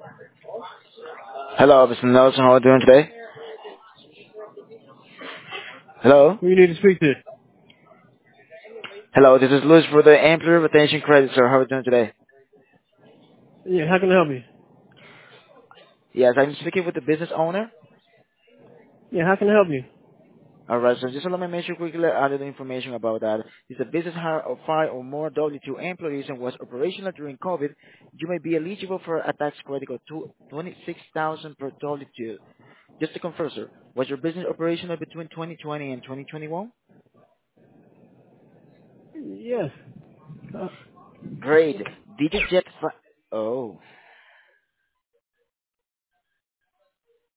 Hello, Mr. Nelson. How are you doing today? Hello? Who you need to speak to? Hello, this is Luis for the Employer Retention Credit, sir. How are you doing today? Yeah, how can I help you? Yes, I'm speaking with the business owner. Yeah, how can I help you? Alright, so just let me mention quickly other information about that. If the business hire of 5 or more W-2 employees and was operational during COVID, you may be eligible for a tax credit of 26,000 per W-2. Just to confirm, sir, was your business operational between 2020 and 2021? Yes. Uh, Great. Did you get oh.